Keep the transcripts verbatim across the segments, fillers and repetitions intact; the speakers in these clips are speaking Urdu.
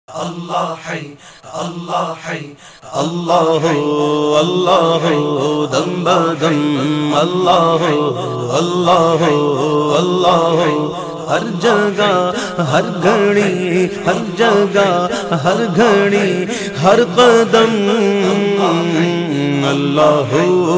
اللہ حی اللہ حی اللہ اللہ دم بدم اللہ اللہ اللہ ہر جگہ ہر گھڑی ہر جگہ ہر گھڑی ہر قدم اللہ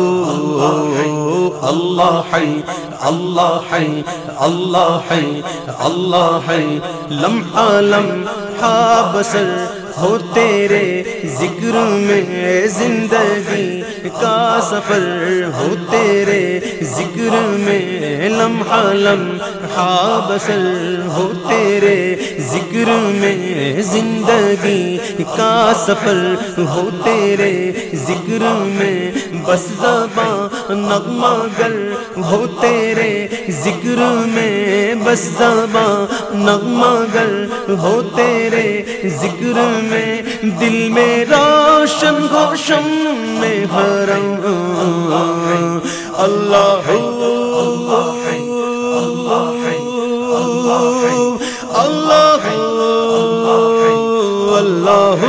اللہ حی اللہ حی اللہ حی اللہ حی لمحہ لمحہ بسر ہو تیرے ذکر میں زندگی کا سفر ہو تیرے ذکر میں لمحہ لمحہ بسر ہو تیرے ذکر میں زندگی کا سفر ہو تیرے ذکر میں بس زباں نغمہ گر ہو تیرے ذکر میں بس زباں نغمہ گر ہو تیرے ذکر میں دل میں روشن ہو شمع حرم اللہ اللہ اللہ اللہ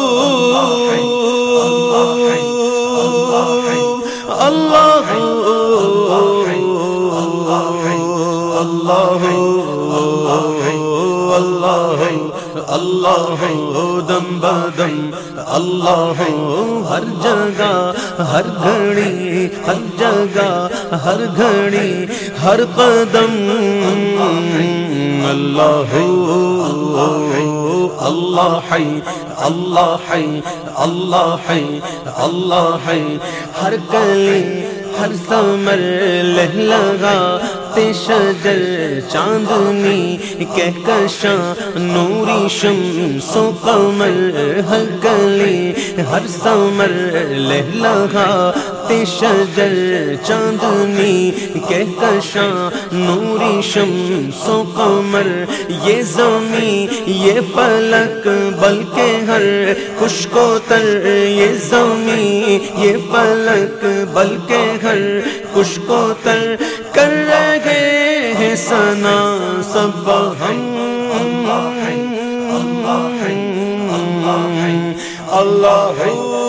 اللہ اللہ دم بدم اللہ ہر جگہ ہر گھڑی ہر جگہ ہر گھڑی ہر قدم اللہ اللہ حی اللہ حی اللہ حی اللہ حی ہر کلی ہر ثمر لہلگاتے شجر چاندنی کہکشاں نوری شمس و قمر ہر کلی ہر ثمر لہلگاتے شجر چاندنی کہکشاں نوری شمس و قمر یہ زمین یہ فلک بلکہ ہر خشک و تر یہ زمین یہ فلک بلکہ ہر خشک و تر کر رہے ہیں ثنا سب ہم اللہ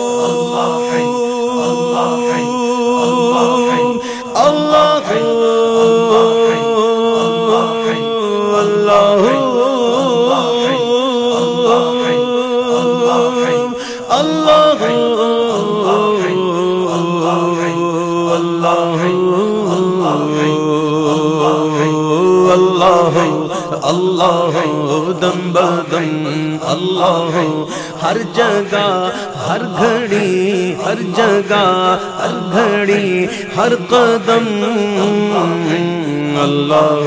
اللہ دم بدم اللہ ہر جگہ ہر گھڑی ہر جگہ ہر گھڑی ہر قدم اللہ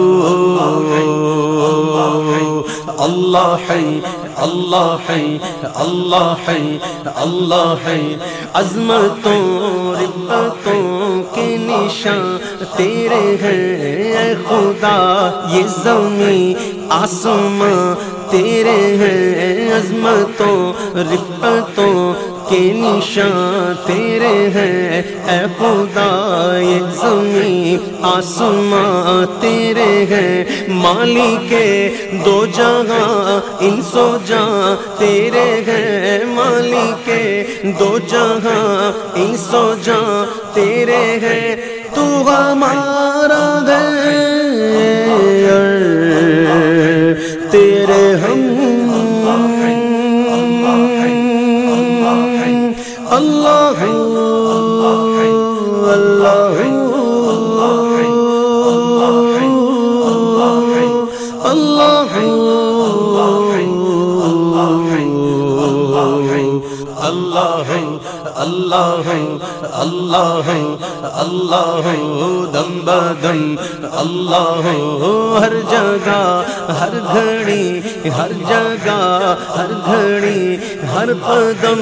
اللہ حی اللہ حی اللہ حی اللہ حی عظمتوں رفتوں کے نشان تیرے ہیں اے خدا یہ زمین آسمان تیرے ہیں عظمتوں رفتوں کے نشان تیرے ہیں اے خدا یہ زمین آسمان تیرے ہیں مالک دو جہاں انس و جاں تیرے ہیں مالک دو جہاں انس و جاں تیرے ہیں تو ہمارا ہے تیرے ہم اللہ اللہ اللہ اللہ اللہ اللہ دم بدم اللہ ہر جگہ ہر گھڑی ہر جگہ ہر گھڑی ہر قدم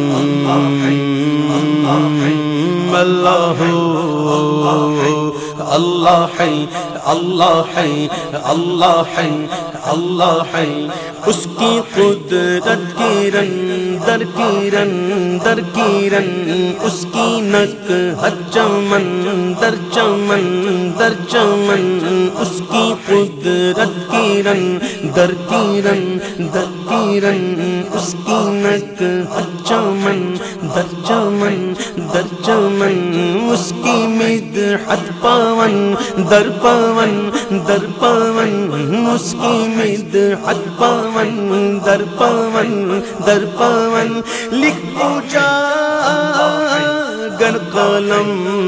اللہ اللہ ہے اللہ ہے اللہ ہے اللہ ہے اس کی قدرت کی رن در کی رن در کی رن اس کی نک چمن در چمن در چمن اس کی قدرت کی رن در کی رن در کی رن اس کی نک چمن در چمن در چمن اس کی مدحت پون در پون در پون اس کی مدحت پون در پون در پون لکھ پوچھا گر قلم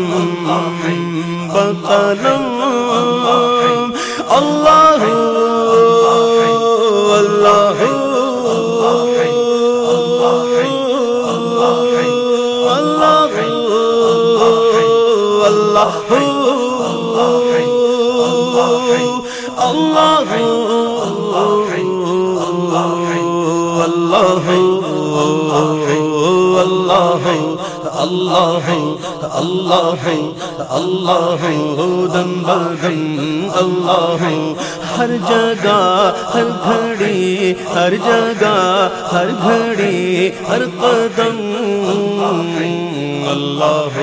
بقلم اللہ اللہ اللہ اللہ اللہ اللہ اللہ اللہ دم بدم اللہ ہر جگہ ہر گھڑی ہر جگہ ہر گھڑی ہر قدم اللہ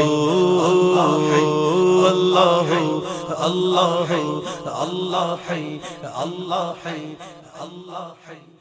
اللہ اللہ اللہ ہے اللہ ہے اللہ ہے